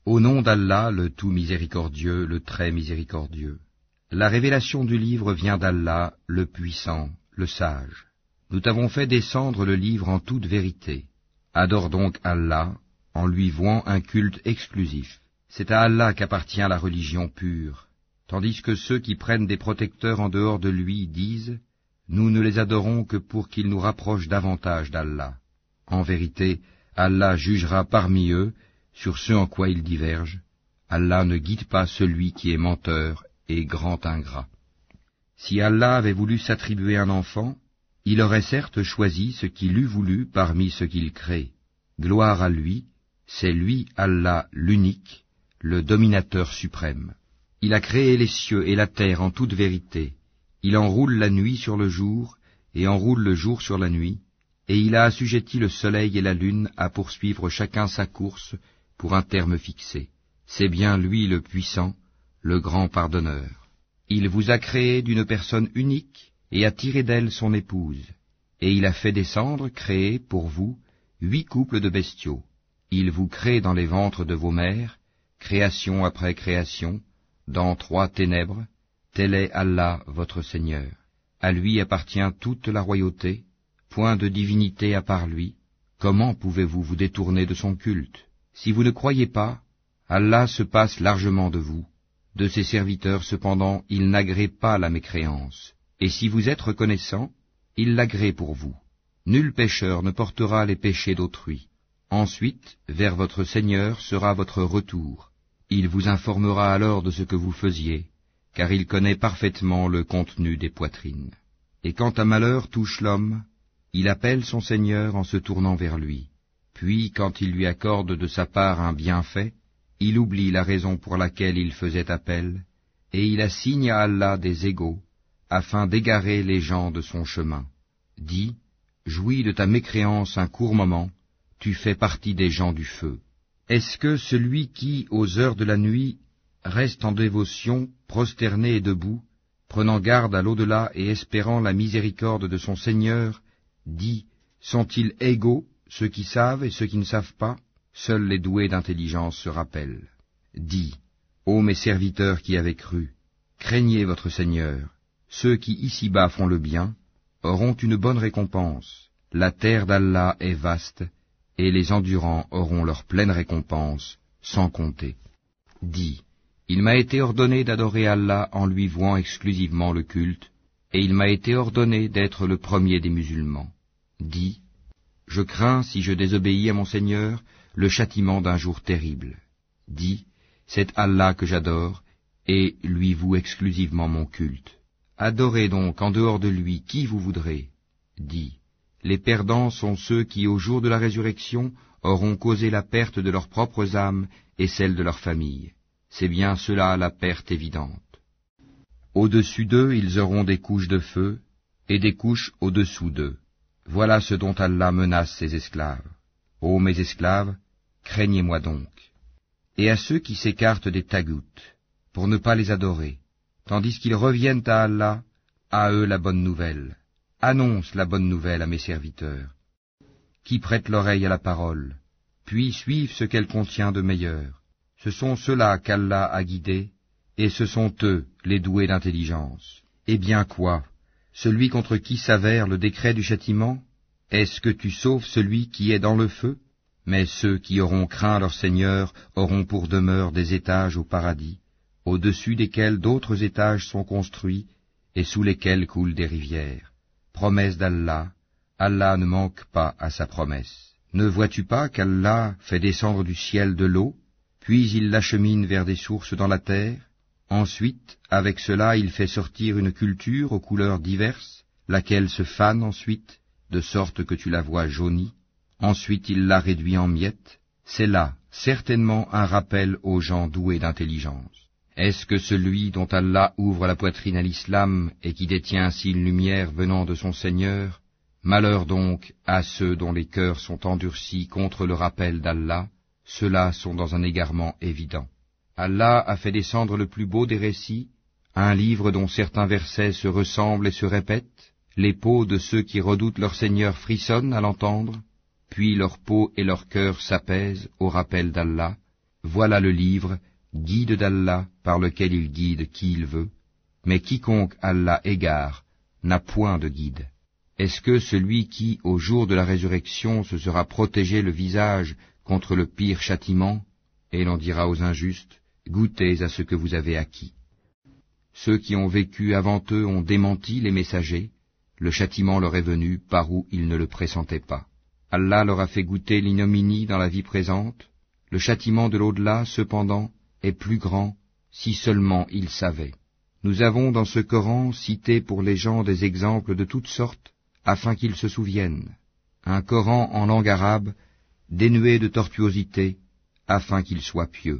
Au nom d'Allah, le tout miséricordieux, le très miséricordieux. La révélation du livre vient d'Allah, le puissant, le sage. Nous t'avons fait descendre le livre en toute vérité. Adore donc Allah, en lui vouant un culte exclusif. C'est à Allah qu'appartient la religion pure, tandis que ceux qui prennent des protecteurs en dehors de lui disent « Nous ne les adorons que pour qu'ils nous rapprochent davantage d'Allah. » En vérité, Allah jugera parmi eux sur ce en quoi ils divergent. Allah ne guide pas celui qui est menteur et grand ingrat. Si Allah avait voulu s'attribuer un enfant, il aurait certes choisi ce qu'il eût voulu parmi ce qu'il crée. Gloire à lui, c'est lui, Allah, l'unique, le dominateur suprême. Il a créé les cieux et la terre en toute vérité. Il enroule la nuit sur le jour et enroule le jour sur la nuit, et il a assujetti le soleil et la lune à poursuivre chacun sa course pour un terme fixé. C'est bien lui le puissant, le grand pardonneur. Il vous a créé d'une personne unique et a tiré d'elle son épouse, et il a fait descendre, créer pour vous, 8 couples de bestiaux. Il vous crée dans les ventres de vos mères, création après création, dans 3 ténèbres. Tel est Allah votre Seigneur. À lui appartient toute la royauté, point de divinité à part lui. Comment pouvez-vous vous détourner de son culte? Si vous ne croyez pas, Allah se passe largement de vous. De ses serviteurs, cependant, il n'agrée pas la mécréance. Et si vous êtes reconnaissant, il l'agrée pour vous. Nul pécheur ne portera les péchés d'autrui. Ensuite, vers votre Seigneur sera votre retour. Il vous informera alors de ce que vous faisiez, car il connaît parfaitement le contenu des poitrines. Et quand un malheur touche l'homme, il appelle son Seigneur en se tournant vers lui. Puis, quand il lui accorde de sa part un bienfait, il oublie la raison pour laquelle il faisait appel, et il assigne à Allah des égaux, afin d'égarer les gens de son chemin. Dis, jouis de ta mécréance un court moment, tu fais partie des gens du feu. Est-ce que celui qui, aux heures de la nuit, reste en dévotion, prosterné et debout, prenant garde à l'au-delà et espérant la miséricorde de son Seigneur, dit, sont-ils égaux, ceux qui savent et ceux qui ne savent pas? Seuls les doués d'intelligence se rappellent. Dis, ô mes serviteurs qui avez cru, craignez votre Seigneur. Ceux qui ici-bas font le bien auront une bonne récompense. La terre d'Allah est vaste, et les endurants auront leur pleine récompense, sans compter. Dis, il m'a été ordonné d'adorer Allah en lui vouant exclusivement le culte, et il m'a été ordonné d'être le premier des musulmans. Dis, je crains, si je désobéis à mon Seigneur, le châtiment d'un jour terrible. Dis, c'est Allah que j'adore, et lui voue exclusivement mon culte. Adorez donc en dehors de lui qui vous voudrez. Dis, les perdants sont ceux qui, au jour de la résurrection, auront causé la perte de leurs propres âmes et celle de leur famille. C'est bien cela la perte évidente. Au-dessus d'eux, ils auront des couches de feu, et des couches au-dessous d'eux. Voilà ce dont Allah menace ses esclaves. Ô mes esclaves, craignez-moi donc. Et à ceux qui s'écartent des tagoutes, pour ne pas les adorer, tandis qu'ils reviennent à Allah, à eux la bonne nouvelle. Annonce la bonne nouvelle à mes serviteurs, qui prêtent l'oreille à la parole, puis suivent ce qu'elle contient de meilleur. Ce sont ceux-là qu'Allah a guidés, et ce sont eux, les doués d'intelligence. Eh bien quoi? Celui contre qui s'avère le décret du châtiment? Est-ce que tu sauves celui qui est dans le feu? Mais ceux qui auront craint leur Seigneur auront pour demeure des étages au paradis, au-dessus desquels d'autres étages sont construits, et sous lesquels coulent des rivières. Promesse d'Allah, Allah ne manque pas à sa promesse. Ne vois-tu pas qu'Allah fait descendre du ciel de l'eau, puis il l'achemine vers des sources dans la terre? Ensuite, avec cela, il fait sortir une culture aux couleurs diverses, laquelle se fane ensuite, de sorte que tu la vois jaunie. Ensuite, il la réduit en miettes. C'est là, certainement, un rappel aux gens doués d'intelligence. Est-ce que celui dont Allah ouvre la poitrine à l'islam et qui détient ainsi une lumière venant de son Seigneur? Malheur donc à ceux dont les cœurs sont endurcis contre le rappel d'Allah, ceux-là sont dans un égarement évident. Allah a fait descendre le plus beau des récits, un livre dont certains versets se ressemblent et se répètent. Les peaux de ceux qui redoutent leur Seigneur frissonnent à l'entendre, puis leur peau et leur cœur s'apaisent au rappel d'Allah, Voilà le livre, guide d'Allah, par lequel il guide qui il veut, mais quiconque Allah égare n'a point de guide. Est-ce que celui qui, au jour de la résurrection, se sera protégé le visage contre le pire châtiment, et l'on dira aux injustes, goûtez à ce que vous avez acquis. Ceux qui ont vécu avant eux ont démenti les messagers, le châtiment leur est venu par où ils ne le pressentaient pas. Allah leur a fait goûter l'ignominie dans la vie présente, le châtiment de l'au-delà, cependant, est plus grand, si seulement ils savaient. Nous avons dans ce Coran cité pour les gens des exemples de toutes sortes, afin qu'ils se souviennent. Un Coran en langue arabe, dénué de tortuosité, afin qu'ils soient pieux.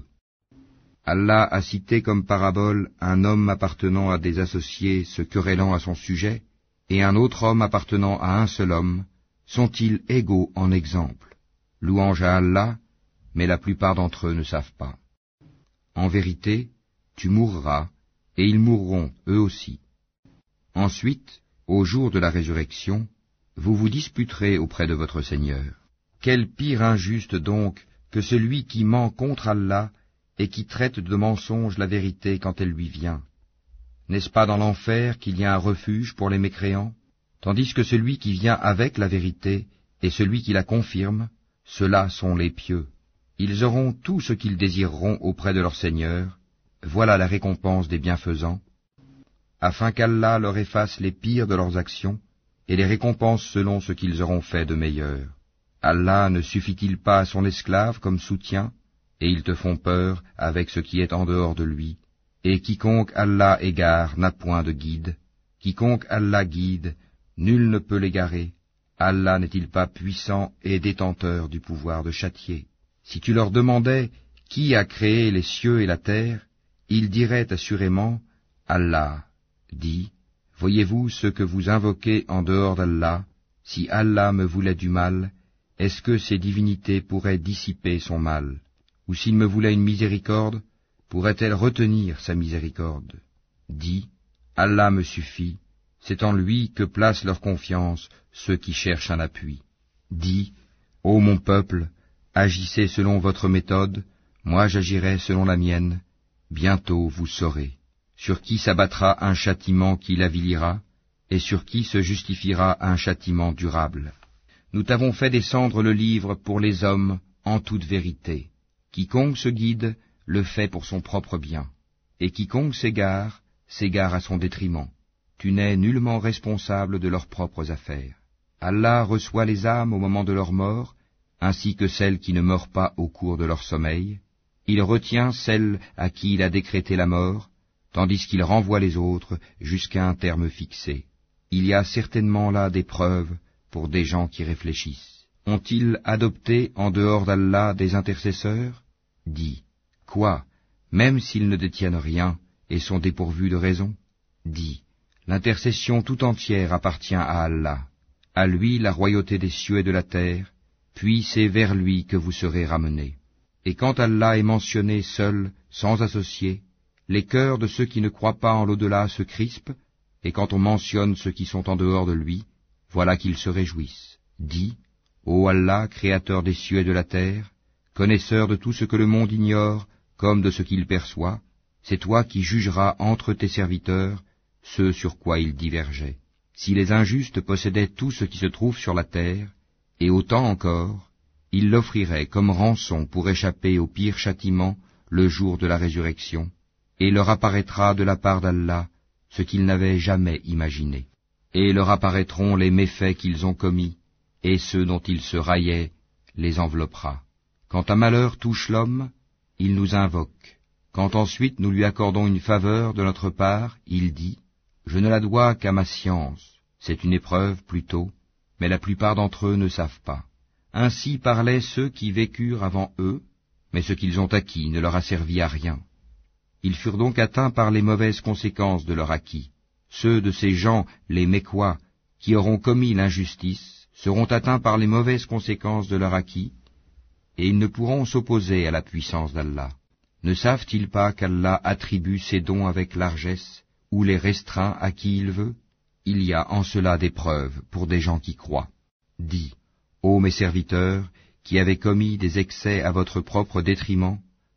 Allah a cité comme parabole un homme appartenant à des associés se querellant à son sujet, et un autre homme appartenant à un seul homme. Sont-ils égaux en exemple? Louange à Allah, mais la plupart d'entre eux ne savent pas. En vérité, tu mourras, et ils mourront eux aussi. Ensuite, au jour de la résurrection, vous vous disputerez auprès de votre Seigneur. Quel pire injuste donc que celui qui ment contre Allah et qui traite de mensonge la vérité quand elle lui vient. N'est-ce pas dans l'enfer qu'il y a un refuge pour les mécréants? Tandis que celui qui vient avec la vérité et celui qui la confirme, ceux-là sont les pieux. Ils auront tout ce qu'ils désireront auprès de leur Seigneur, voilà la récompense des bienfaisants, afin qu'Allah leur efface les pires de leurs actions et les récompense selon ce qu'ils auront fait de meilleur. Allah ne suffit-il pas à son esclave comme soutien, et ils te font peur avec ce qui est en dehors de lui, et quiconque Allah égare n'a point de guide, quiconque Allah guide, nul ne peut l'égarer. Allah n'est-il pas puissant et détenteur du pouvoir de châtier? Si tu leur demandais qui a créé les cieux et la terre, ils diraient assurément Allah. Dis, voyez-vous ce que vous invoquez en dehors d'Allah? Si Allah me voulait du mal, est-ce que ces divinités pourraient dissiper son mal? Ou s'il me voulait une miséricorde, pourrait-elle retenir sa miséricorde? Dis, Allah me suffit, c'est en lui que placent leur confiance ceux qui cherchent un appui. Dis, ô mon peuple, agissez selon votre méthode, moi j'agirai selon la mienne, bientôt vous saurez. Sur qui s'abattra un châtiment qui l'avilira, et sur qui se justifiera un châtiment durable. Nous t'avons fait descendre le livre pour les hommes en toute vérité. Quiconque se guide, le fait pour son propre bien, et quiconque s'égare, s'égare à son détriment. Tu n'es nullement responsable de leurs propres affaires. Allah reçoit les âmes au moment de leur mort, ainsi que celles qui ne meurent pas au cours de leur sommeil. Il retient celles à qui il a décrété la mort, tandis qu'il renvoie les autres jusqu'à un terme fixé. Il y a certainement là des preuves pour des gens qui réfléchissent. Ont-ils adopté en dehors d'Allah des intercesseurs? Dis, quoi, même s'ils ne détiennent rien et sont dépourvus de raison? Dis, l'intercession tout entière appartient à Allah. À lui la royauté des cieux et de la terre, puis c'est vers lui que vous serez ramenés. Et quand Allah est mentionné seul, sans associé, les cœurs de ceux qui ne croient pas en l'au-delà se crispent, et quand on mentionne ceux qui sont en dehors de lui, voilà qu'ils se réjouissent. Dis, ô Allah, créateur des cieux et de la terre, connaisseur de tout ce que le monde ignore, comme de ce qu'il perçoit, c'est toi qui jugeras entre tes serviteurs ce sur quoi ils divergeaient. Si les injustes possédaient tout ce qui se trouve sur la terre, et autant encore, ils l'offriraient comme rançon pour échapper au pire châtiment le jour de la résurrection, et leur apparaîtra de la part d'Allah ce qu'ils n'avaient jamais imaginé. Et leur apparaîtront les méfaits qu'ils ont commis, et ceux dont ils se raillaient les enveloppera. Quand un malheur touche l'homme, il nous invoque. Quand ensuite nous lui accordons une faveur de notre part, il dit, « Je ne la dois qu'à ma science. » C'est une épreuve plutôt, mais la plupart d'entre eux ne savent pas. Ainsi parlaient ceux qui vécurent avant eux, mais ce qu'ils ont acquis ne leur a servi à rien. Ils furent donc atteints par les mauvaises conséquences de leur acquis. Ceux de ces gens, les mécois, qui auront commis l'injustice, seront atteints par les mauvaises conséquences de leur acquis, et ils ne pourront s'opposer à la puissance d'Allah. Ne savent-ils pas qu'Allah attribue ses dons avec largesse, ou les restreint à qui il veut? Il y a en cela des preuves pour des gens qui croient. Dis, ô mes serviteurs, qui avez commis des excès à votre propre détriment,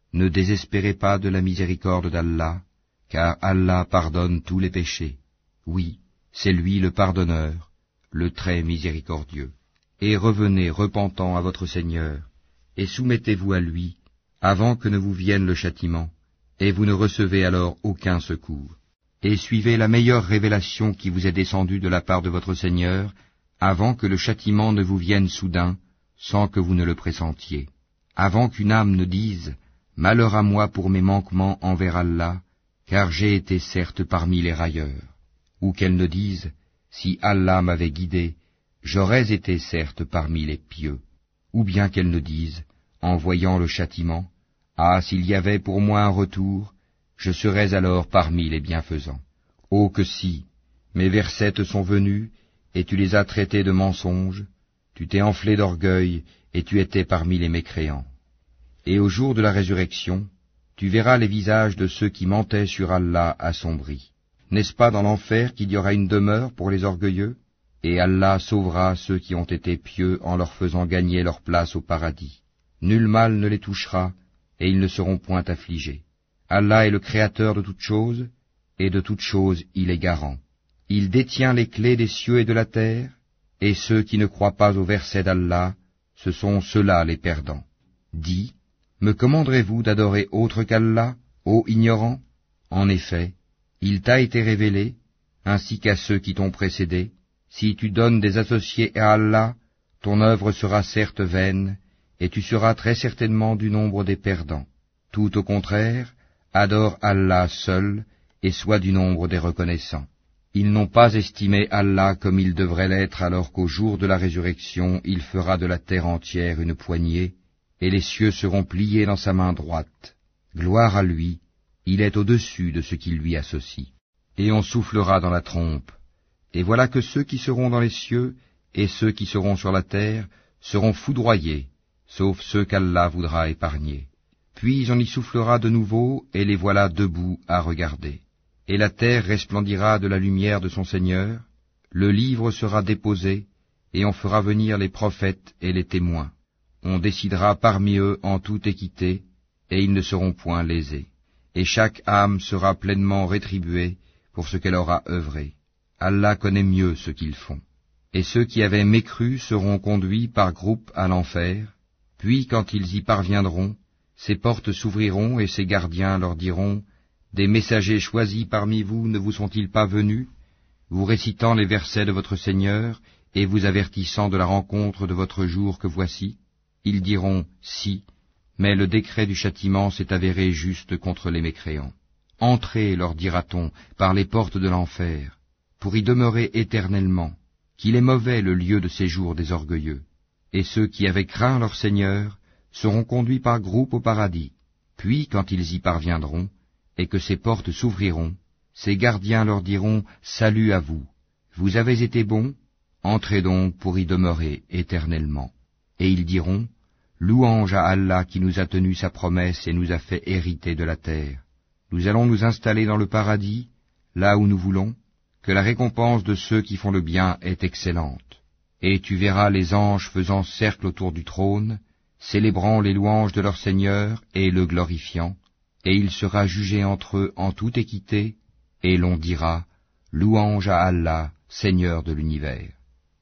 Ne désespérez pas de la miséricorde d'Allah, car Allah pardonne tous les péchés. Oui, c'est lui le pardonneur, le très miséricordieux. Et revenez repentant à votre Seigneur, et soumettez-vous à lui, avant que ne vous vienne le châtiment, et vous ne recevez alors aucun secours. Et suivez la meilleure révélation qui vous est descendue de la part de votre Seigneur, avant que le châtiment ne vous vienne soudain, sans que vous ne le pressentiez. Avant qu'une âme ne dise « Malheur à moi pour mes manquements envers Allah, car j'ai été certes parmi les railleurs », ou qu'elle ne dise « Si Allah m'avait guidé, j'aurais été certes parmi les pieux », ou bien qu'elle ne dise, en voyant le châtiment, « Ah, s'il y avait pour moi un retour, je serais alors parmi les bienfaisants. » Oh que si, mes versets te sont venus, et tu les as traités de mensonges, tu t'es enflé d'orgueil, et tu étais parmi les mécréants. Et au jour de la résurrection, tu verras les visages de ceux qui mentaient sur Allah assombris. N'est-ce pas dans l'enfer qu'il y aura une demeure pour les orgueilleux? Et Allah sauvera ceux qui ont été pieux en leur faisant gagner leur place au paradis. Nul mal ne les touchera, et ils ne seront point affligés. Allah est le créateur de toutes choses, et de toutes choses il est garant. Il détient les clés des cieux et de la terre, et ceux qui ne croient pas au verset d'Allah, ce sont ceux-là les perdants. Dis, me commanderez-vous d'adorer autre qu'Allah, ô ignorant? En effet, il t'a été révélé, ainsi qu'à ceux qui t'ont précédé, si tu donnes des associés à Allah, ton œuvre sera certes vaine, et tu seras très certainement du nombre des perdants. Tout au contraire, adore Allah seul, et sois du nombre des reconnaissants. Ils n'ont pas estimé Allah comme il devrait l'être alors qu'au jour de la résurrection, il fera de la terre entière une poignée, et les cieux seront pliés dans sa main droite. Gloire à lui, il est au-dessus de ce qui lui associe. Et on soufflera dans la trompe. Et voilà que ceux qui seront dans les cieux et ceux qui seront sur la terre seront foudroyés, sauf ceux qu'Allah voudra épargner. Puis on y soufflera de nouveau, et les voilà debout à regarder. Et la terre resplendira de la lumière de son Seigneur, le livre sera déposé, et on fera venir les prophètes et les témoins. On décidera parmi eux en toute équité, et ils ne seront point lésés. Et chaque âme sera pleinement rétribuée pour ce qu'elle aura œuvré. Allah connaît mieux ce qu'ils font. Et ceux qui avaient mécru seront conduits par groupes à l'enfer, puis quand ils y parviendront, ces portes s'ouvriront et ces gardiens leur diront, « Des messagers choisis parmi vous ne vous sont-ils pas venus, vous récitant les versets de votre Seigneur et vous avertissant de la rencontre de votre jour que voici ?» Ils diront, « Si, mais le décret du châtiment s'est avéré juste contre les mécréants. Entrez, leur dira-t-on, par les portes de l'enfer, pour y demeurer éternellement, qu'il est mauvais le lieu de séjour des orgueilleux. Et ceux qui avaient craint leur Seigneur seront conduits par groupes au paradis. Puis, quand ils y parviendront, et que ces portes s'ouvriront, ces gardiens leur diront, « Salut à vous, vous avez été bons, entrez donc pour y demeurer éternellement. » Et ils diront, « Louange à Allah qui nous a tenu sa promesse et nous a fait hériter de la terre. Nous allons nous installer dans le paradis, là où nous voulons, que la récompense de ceux qui font le bien est excellente. Et tu verras les anges faisant cercle autour du trône, célébrant les louanges de leur Seigneur et le glorifiant, et il sera jugé entre eux en toute équité, et l'on dira, Louange à Allah, Seigneur de l'univers.